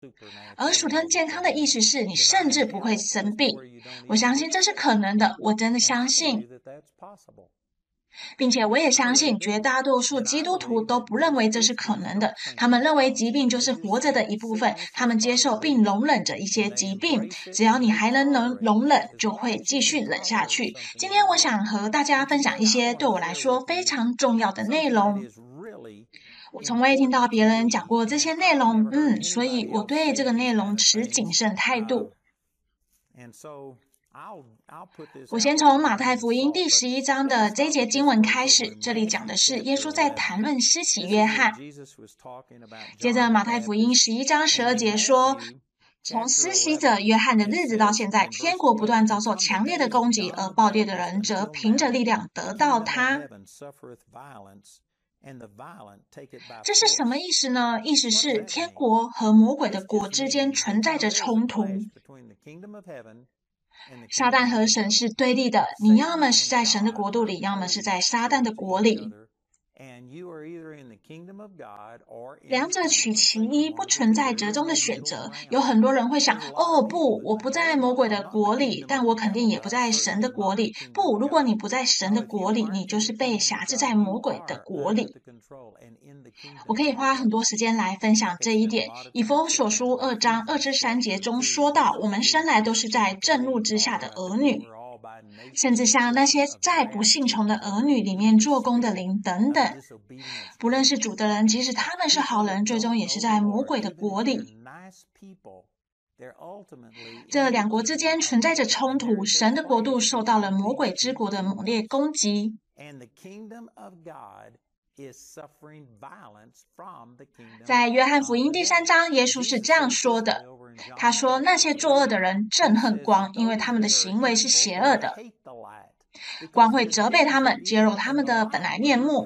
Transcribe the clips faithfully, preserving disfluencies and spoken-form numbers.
而属天健康的意思是你甚至不会生病。我相信这是可能的，我真的相信，并且我也相信绝大多数基督徒都不认为这是可能的，他们认为疾病就是活着的一部分，他们接受并容忍着一些疾病，只要你还能能容忍，就会继续忍下去。今天我想和大家分享一些对我来说非常重要的内容。我从未听到别人讲过这些内容，嗯，所以我对这个内容持谨慎态度。我先从马太福音第十一章的这一节经文开始，这里讲的是耶稣在谈论施洗约翰。接着马太福音十一章十二节说，从施洗者约翰的日子到现在，天国不断遭受强烈的攻击，而暴烈的人则凭着力量得到他。这是什么意思呢？意思是天国和魔鬼的国之间存在着冲突。撒旦和神是对立的，你要么是在神的国度里，要么是在撒旦的国里。两者取其一，不存在折中的选择。有很多人会想，哦不，我不在魔鬼的国里，但我肯定也不在神的国里。不，如果你不在神的国里，你就是被辖制在魔鬼的国里。我可以花很多时间来分享这一点。以弗所书二章二至三节中说到，我们生来都是在震怒之下的儿女，甚至像那些在不信从的儿女里面做工的灵等等。不认识主的人，即使他们是好人，最终也是在魔鬼的国里。这两国之间存在着冲突，神的国度受到了魔鬼之国的猛烈攻击。在约翰福音第三章，耶稣是这样说的，他说，那些作恶的人憎恨光，因为他们的行为是邪恶的，光会责备他们，揭露他们的本来面目。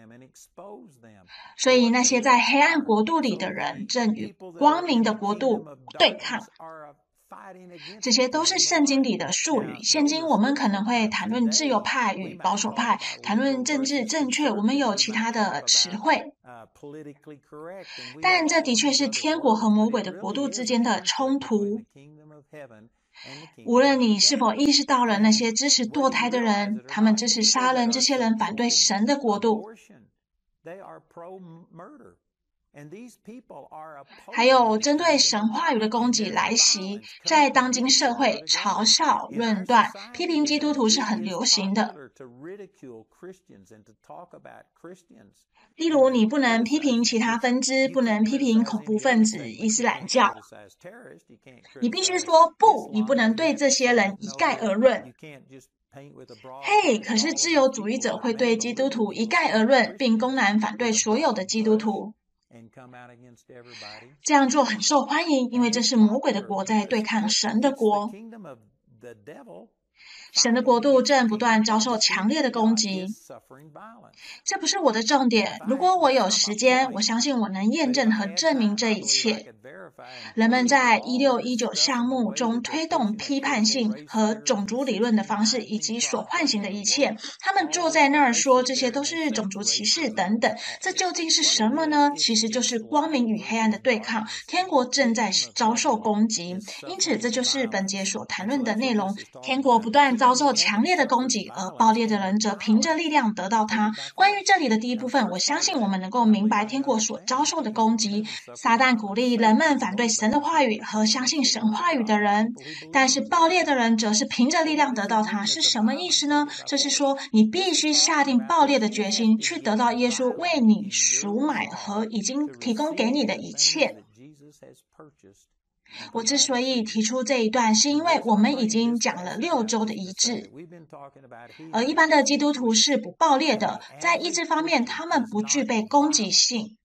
所以那些在黑暗国度里的人正与光明的国度对抗。这些都是圣经里的术语。现今我们可能会谈论自由派与保守派，谈论政治正确，我们有其他的词汇。但这的确是天国和魔鬼的国度之间的冲突。无论你是否意识到了那些支持堕胎的人，他们支持杀人，这些人反对神的国度。还有针对神话语的攻击来袭，在当今社会，嘲笑、论断、批评基督徒是很流行的。例如，你不能批评其他分支，不能批评恐怖分子、伊斯兰教。你必须说不，你不能对这些人一概而论。嘿，可是自由主义者会对基督徒一概而论，并公然反对所有的基督徒。这样做很受欢迎，因为这是魔鬼的国在对抗神的国。神的国度正不断遭受强烈的攻击。这不是我的重点，如果我有时间，我相信我能验证和证明这一切。人们在一六一九项目中推动批判性和种族理论的方式，以及所唤醒的一切，他们坐在那儿说这些都是种族歧视等等，这究竟是什么呢？其实就是光明与黑暗的对抗，天国正在遭受攻击。因此这就是本节所谈论的内容，天国不断遭受强烈的攻击，而暴烈的人则凭着力量得到它。关于这里的第一部分，我相信我们能够明白天国所遭受的攻击。撒旦鼓励人们反对神的话语和相信神话语的人，但是暴烈的人则是凭着力量得到它。是什么意思呢？就是说你必须下定暴烈的决心，去得到耶稣为你赎买和已经提供给你的一切。我之所以提出这一段，是因为我们已经讲了六周的医治，而一般的基督徒是不暴烈的，在医治方面，他们不具备攻击性。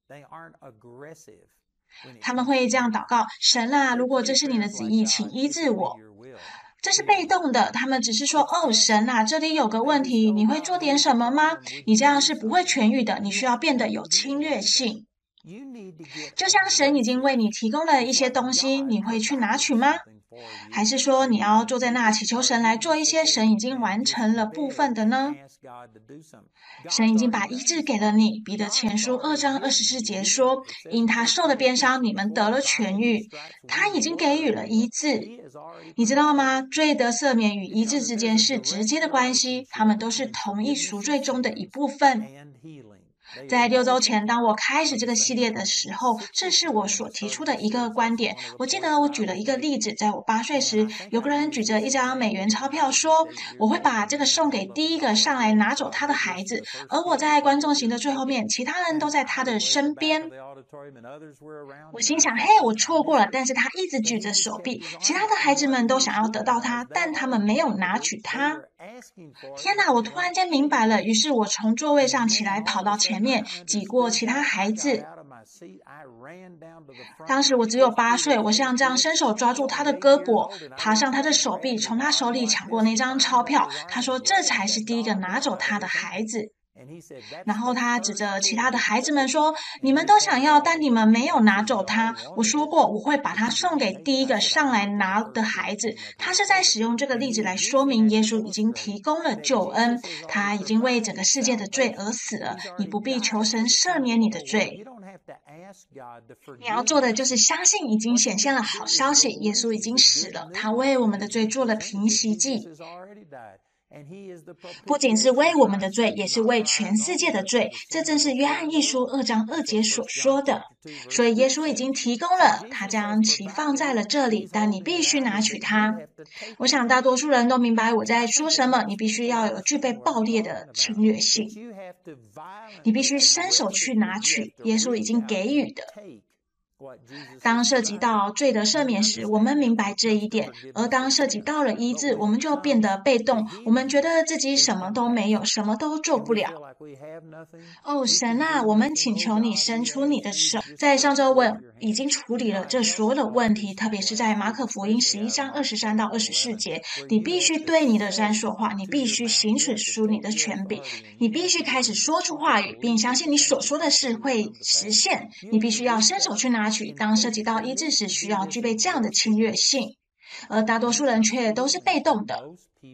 他们会这样祷告：神啊，如果这是你的旨意，请医治我。这是被动的，他们只是说，哦，神啊，这里有个问题，你会做点什么吗？你这样是不会痊愈的，你需要变得有侵略性。就像神已经为你提供了一些东西，你会去拿取吗？ 还是说你要坐在那祈求神来做一些神已经完成了部分的呢？神已经把医治给了你。彼得前书二章二十四节说，因他受的鞭伤，你们得了痊愈。他已经给予了医治。你知道吗？罪得赦免与医治之间是直接的关系，他们都是同一赎罪中的一部分。在六周前，当我开始这个系列的时候，这是我所提出的一个观点。我记得我举了一个例子，在我八岁时，有个人举着一张美元钞票说，我会把这个送给第一个上来拿走他的孩子，而我在观众席的最后面，其他人都在他的身边。我心想，嘿，我错过了，但是他一直举着手臂，其他的孩子们都想要得到他，但他们没有拿取他。天哪，我突然间明白了，于是我从座位上起来，跑到前面，挤过其他孩子。当时我只有八岁，我像这样伸手抓住他的胳膊，爬上他的手臂，从他手里抢过那张钞票。他说，这才是第一个拿走他的孩子。然后他指着其他的孩子们说，你们都想要，但你们没有拿走他。我说过，我会把他送给第一个上来拿的孩子。他是在使用这个例子来说明耶稣已经提供了救恩，他已经为整个世界的罪而死了，你不必求神赦免你的罪。你要做的就是相信已经显现了好消息，耶稣已经死了，他为我们的罪做了平息祭。不仅是为我们的罪，也是为全世界的罪，这正是约翰一书二章二节所说的。所以耶稣已经提供了，他将其放在了这里，但你必须拿取它。我想大多数人都明白我在说什么，你必须要有具备暴烈的侵略性，你必须伸手去拿取耶稣已经给予的。当涉及到罪的赦免时，我们明白这一点；而当涉及到了医治，我们就变得被动，我们觉得自己什么都没有，什么都做不了。哦，神啊，我们请求你伸出你的手。在上周我已经处理了这所有的问题，特别是在马可福音十一章二十三到二十四节，你必须对你的山说话，你必须行使出你的权柄，你必须开始说出话语，并相信你所说的事会实现。你必须要伸手去拿取，当涉及到医治时，需要具备这样的侵略性，而大多数人却都是被动的。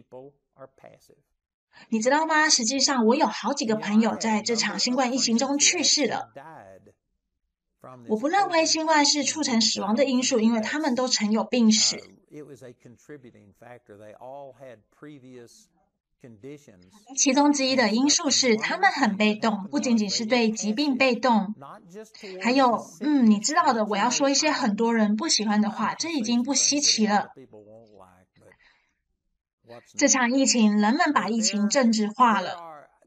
你知道吗？实际上，我有好几个朋友在这场新冠疫情中去世了。我不认为新冠是促成死亡的因素，因为他们都曾有病史。其中之一的因素是他们很被动，不仅仅是对疾病被动，还有，嗯，你知道的，我要说一些很多人不喜欢的话，这已经不稀奇了。这场疫情，人们把疫情政治化了。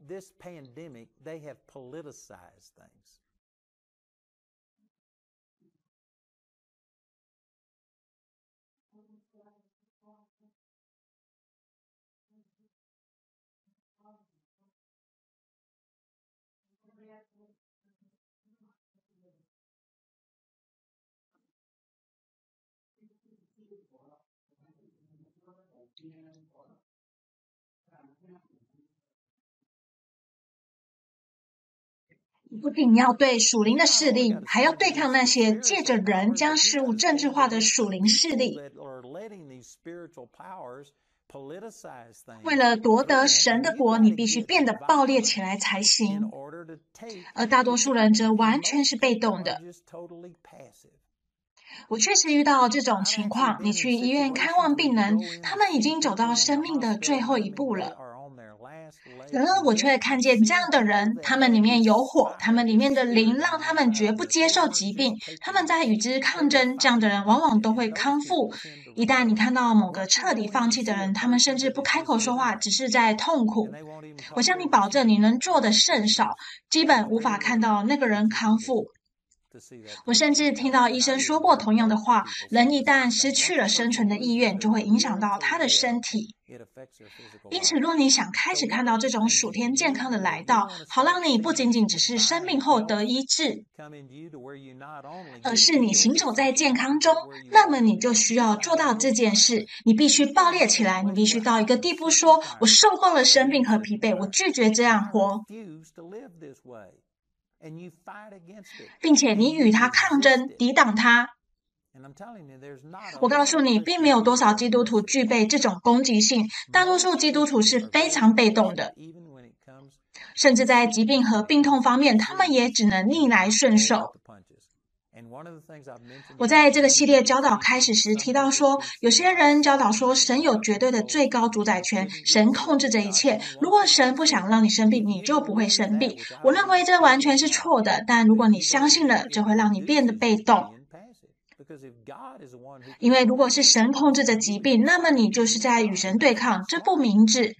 不仅要对属灵的势力，还要对抗那些借着人将事物政治化的属灵势力。为了夺得神的国，你必须变得暴烈起来才行。而大多数人则完全是被动的。我确实遇到这种情况，你去医院看望病人，他们已经走到生命的最后一步了。然而我却看见这样的人，他们里面有火，他们里面的灵让他们绝不接受疾病，他们在与之抗争，这样的人往往都会康复。一旦你看到某个彻底放弃的人，他们甚至不开口说话，只是在痛苦。我向你保证，你能做的甚少，基本无法看到那个人康复。我甚至听到医生说过同样的话，人一旦失去了生存的意愿，就会影响到他的身体。因此，若你想开始看到这种属天健康的来到，好让你不仅仅只是生病后得医治，而是你行走在健康中，那么你就需要做到这件事。你必须爆裂起来，你必须到一个地步说，我受够了生病和疲惫，我拒绝这样活，并且你与他抗争，抵挡他。 我告诉你，并没有多少基督徒具备这种攻击性，大多数基督徒是非常被动的，甚至在疾病和病痛方面，他们也只能逆来顺受。我在这个系列教导开始时提到说，有些人教导说神有绝对的最高主宰权，神控制着一切，如果神不想让你生病，你就不会生病。我认为这完全是错的，但如果你相信了，这会让你变得被动。因为如果是神控制着疾病，那么你就是在与神对抗，这不明智。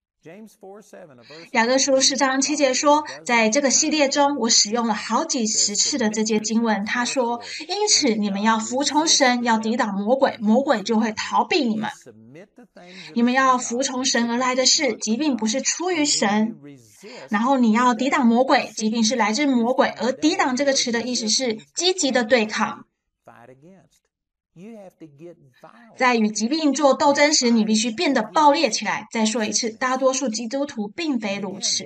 雅各书四章七节说，在这个系列中，我使用了好几十次的这节经文。他说，因此你们要服从神，要抵挡魔鬼，魔鬼就会逃避你们。你们要服从神而来的事，疾病不是出于神。然后你要抵挡魔鬼，疾病是来自魔鬼，而抵挡这个词的意思是积极的对抗。在与疾病做斗争时，你必须变得暴烈起来。再说一次，大多数基督徒并非如此。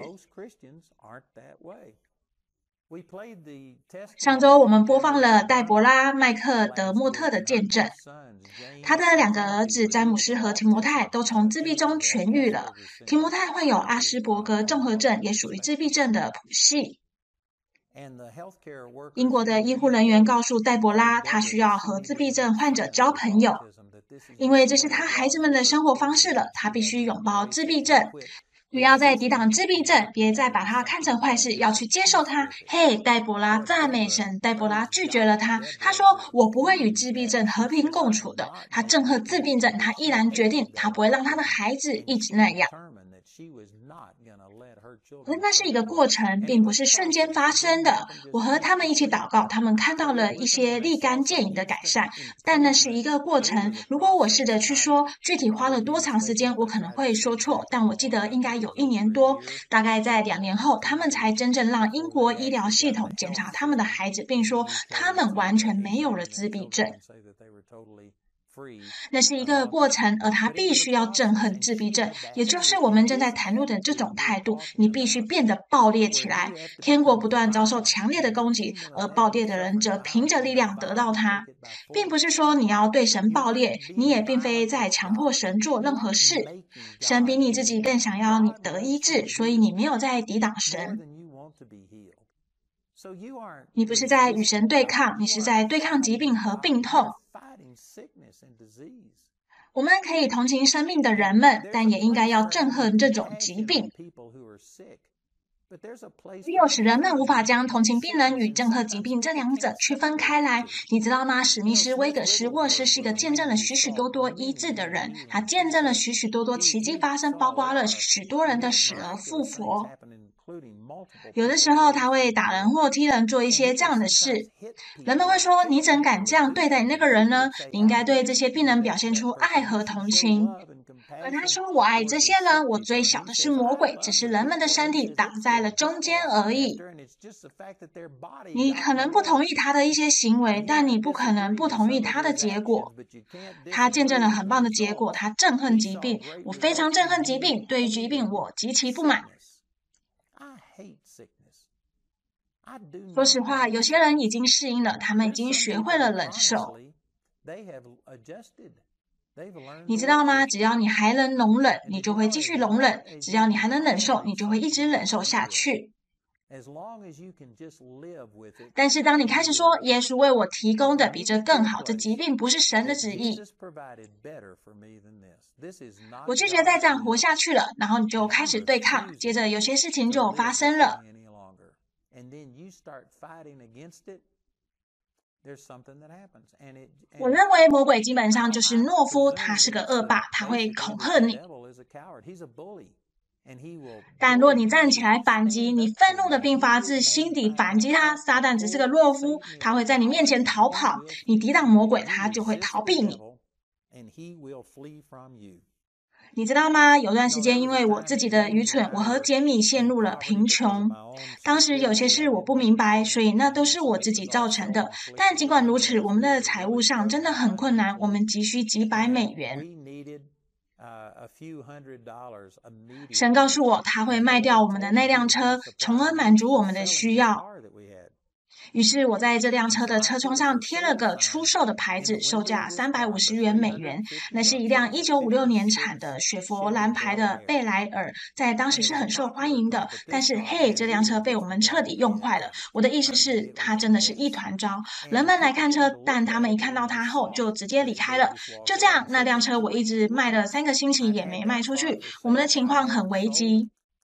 上周我们播放了黛博拉·麦克德莫特的见证，他的两个儿子詹姆斯和提摩太都从自闭中痊愈了。提摩太患有阿斯伯格综合症，也属于自闭症的谱系。英国的医护人员告诉黛博拉，她需要和自闭症患者交朋友，因为这是她孩子们的生活方式了。她必须拥抱自闭症，不要再抵挡自闭症，别再把它看成坏事，要去接受它。嘿，黛博拉赞美神！黛博拉拒绝了他，他说：“我不会与自闭症和平共处的。”他憎恨自闭症，他毅然决定，他不会让他的孩子一直那样。而那是一个过程，并不是瞬间发生的。我和他们一起祷告，他们看到了一些立竿见影的改善，但那是一个过程。如果我试着去说具体花了多长时间，我可能会说错，但我记得应该有一年多。大概在两年后，他们才真正让英国医疗系统检查他们的孩子，并说他们完全没有了自闭症。那是一个过程，而他必须要憎恨自闭症，也就是我们正在谈论的这种态度。你必须变得暴烈起来。天国不断遭受强烈的攻击，而暴烈的人则凭着力量得到它。并不是说你要对神暴烈，你也并非在强迫神做任何事。神比你自己更想要你得医治，所以你没有在抵挡神。你不是在与神对抗，你是在对抗疾病和病痛。我们可以同情生命的人们，但也应该要憎恨这种疾病。只有使人们无法将同情病人与憎恨疾病这两者区分开来。你知道吗？史密斯·威格斯沃斯是一个见证了许许多多医治的人，他见证了许许多多奇迹发生，包括了许多人的死而复活。有的时候他会打人或踢人，做一些这样的事。人们会说，你怎敢这样对待那个人呢？你应该对这些病人表现出爱和同情。而他说，我爱这些人，我追小的是魔鬼，只是人们的身体挡在了中间而已。你可能不同意他的一些行为，但你不可能不同意他的结果。他见证了很棒的结果，他憎恨疾病。我非常憎恨疾病，对于疾病我极其不满。说实话，有些人已经适应了，他们已经学会了忍受。你知道吗？只要你还能容忍，你就会继续容忍；只要你还能忍受，你就会一直忍受下去。但是当你开始说，耶稣为我提供的比这更好，这疾病不是神的旨意，我拒绝再这样活下去了，然后你就开始对抗，接着有些事情就发生了。我认为魔鬼基本上就是懦夫，他是个恶霸，他会恐吓你。但若你站起来反击，你愤怒的并发自心底反击他，撒旦只是个懦夫，他会在你面前逃跑。你抵挡魔鬼，他就会逃避你。你知道吗？有段时间因为我自己的愚蠢，我和杰米陷入了贫穷。当时有些事我不明白，所以那都是我自己造成的。但尽管如此，我们的财务上真的很困难，我们急需几百美元。神告诉我，他会卖掉我们的那辆车，从而满足我们的需要。 于是我在这辆车的车窗上贴了个出售的牌子，售价三百五十元美元。那是一辆一九五六年产的雪佛兰牌的贝莱尔，在当时是很受欢迎的。但是嘿，这辆车被我们彻底用坏了。我的意思是，它真的是一团糟。人们来看车，但他们一看到它后就直接离开了。就这样，那辆车我一直卖了三个星期也没卖出去。我们的情况很危急。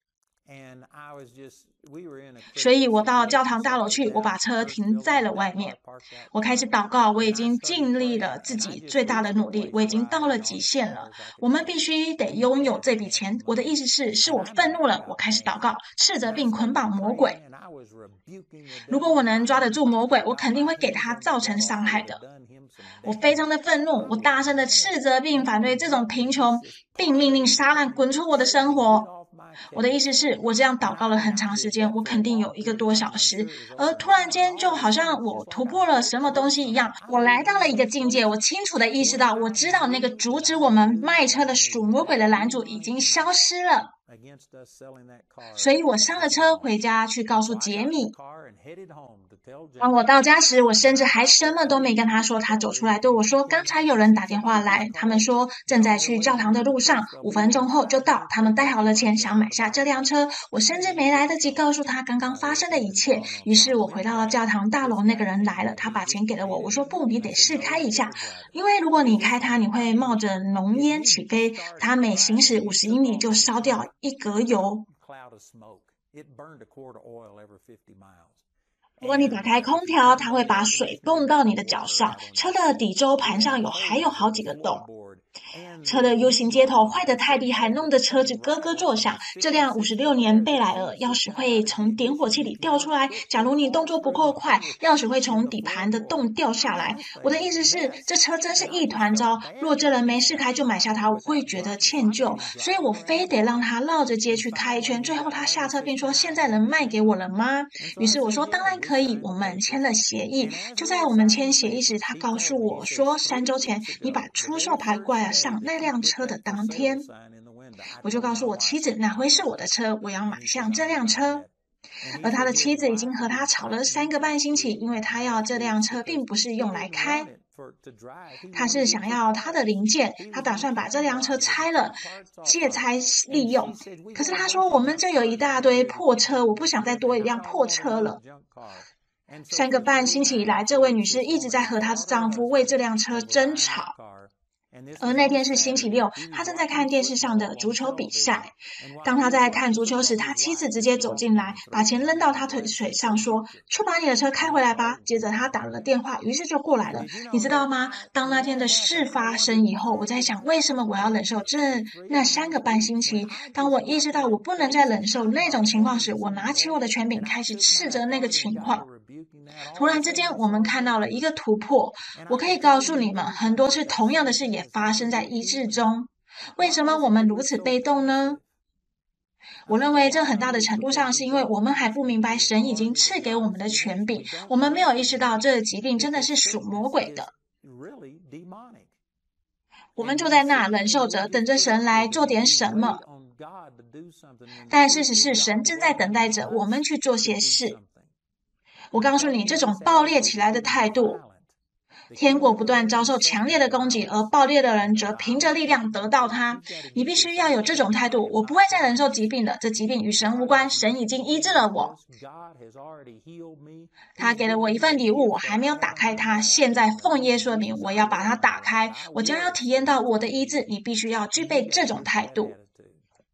所以我到教堂大楼去，我把车停在了外面。我开始祷告，我已经尽力了自己最大的努力，我已经到了极限了。我们必须得拥有这笔钱。我的意思是，是我愤怒了，我开始祷告，斥责并捆绑魔鬼。如果我能抓得住魔鬼，我肯定会给他造成伤害的。我非常的愤怒，我大声的斥责并反对这种贫穷，并命令撒旦滚出我的生活。我的意思是，我这样祷告了很长时间，我肯定有一个多小时，而突然间就好像我突破了什么东西一样，我来到了一个境界，我清楚的意识到，我知道那个阻止我们卖车的属魔鬼的拦阻已经消失了。所以我上了车回家去告诉杰米。当我到家时，我甚至还什么都没跟他说。他走出来对我说，刚才有人打电话来，他们说正在去教堂的路上，五分钟后就到，他们带好了钱想买下这辆车。我甚至没来得及告诉他刚刚发生的一切。于是我回到了教堂大楼，那个人来了，他把钱给了我。我说不，你得试开一下，因为如果你开它，你会冒着浓烟起飞，它每行驶五十英里就烧掉一格油。如果你打开空调，它会把水供到你的脚上。车的底周盘上有还有好几个洞。车的 U 型接头坏得太厉害，弄得车子咯咯作响。这辆五十六年贝莱尔钥匙会从点火器里掉出来，假如你动作不够快，钥匙会从底盘的洞掉下来。我的意思是，这车真是一团糟。若这人没试开就买下它，我会觉得歉疚，所以我非得让他绕着街去开一圈。最后他下车并说，现在能卖给我了吗？于是我说当然可以，我们签了协议。就在我们签协议时，他告诉我说，三周前你把出售牌挂上那辆车的当天，我就告诉我妻子，哪回是我的车，我要买下这辆车。而他的妻子已经和他吵了三个半星期，因为他要这辆车并不是用来开，他是想要他的零件，他打算把这辆车拆了，借拆利用。可是他说，我们这有一大堆破车，我不想再多一辆破车了。三个半星期以来，这位女士一直在和她的丈夫为这辆车争吵。而那天是星期六，他正在看电视上的足球比赛。当他在看足球时，他妻子直接走进来，把钱扔到他腿腿上，说：“去把你的车开回来吧。”接着他打了电话，于是就过来了。你知道吗？当那天的事发生以后，我在想，为什么我要忍受这那三个半星期？当我意识到我不能再忍受那种情况时，我拿起我的权柄，开始斥责那个情况。突然之间，我们看到了一个突破。我可以告诉你们，很多次同样的事也发生在一日中。为什么我们如此被动呢？我认为这很大的程度上是因为我们还不明白神已经赐给我们的权柄，我们没有意识到这疾病真的是属魔鬼的。我们就在那忍受着，等着神来做点什么。但事实是，神正在等待着我们去做些事。我告诉你，这种爆裂起来的态度，天国不断遭受强烈的攻击，而爆裂的人则凭着力量得到它。你必须要有这种态度。我不会再忍受疾病了，这疾病与神无关，神已经医治了我。他给了我一份礼物，我还没有打开它。现在奉耶稣的名，我要把它打开，我将要体验到我的医治。你必须要具备这种态度。